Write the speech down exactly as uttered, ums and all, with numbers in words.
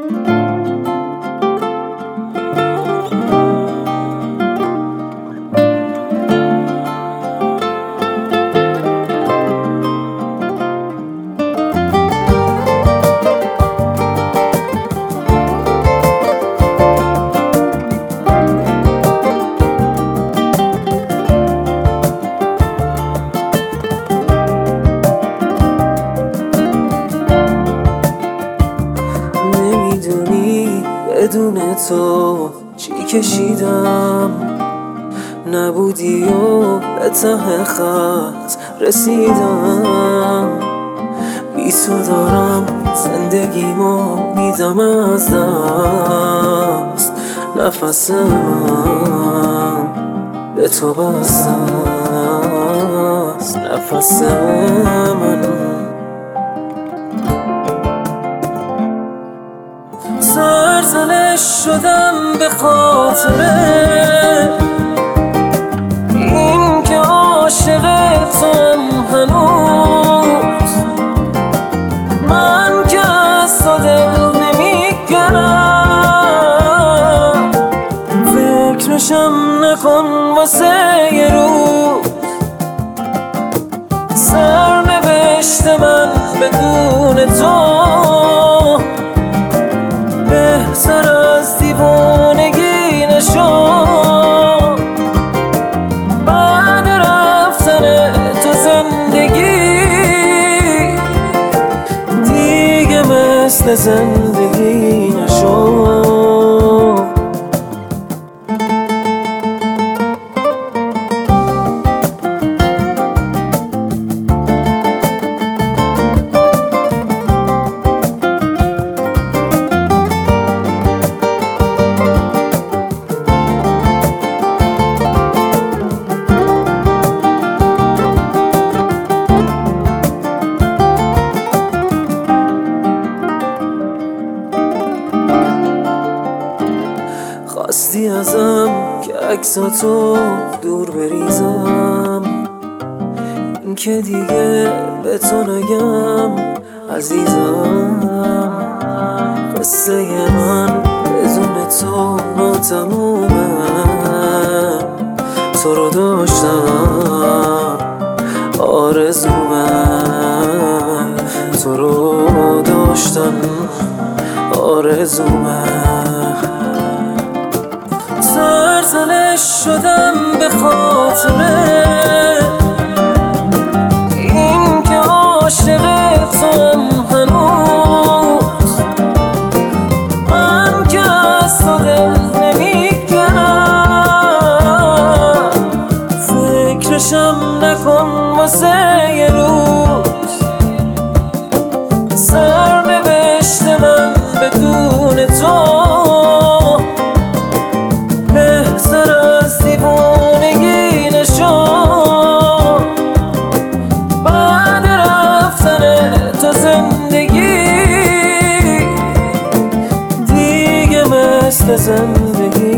نمیدونی بدون تو چی کشیدم، نبودی و به ته خط رسیدم. بی تو دارم زندگیمو میدم از دست، نفسم به تو بسته است، نفس من. سرزنش شدم به خاطره این که عاشق توام هنوز، من که از تو دل نمیگرم. فکرشم نکن واسه یه روز، سرنوشت من بدون تو بهتر از دیوانگی نشد. بعد رفتن تو زندگی دیگه مثل زندگی نشد. خواستی ازم که عکساتو دور بریزم، این که دیگه به تو نگم عزیزم. قصه من بدون تو ناتمومه، تو رو داشتم آرزومه، تو رو داشتم آرزومه. سرزنش شدم به خاطره این که عاشق توام هنوز، من که از تو دل نمیگرم. فکرشم نکن واسه یه روز، سرنوشت من بدون تو بهتر از دیوانگی نشد. بعد رفتن تو زندگی دیگه مثل زندگی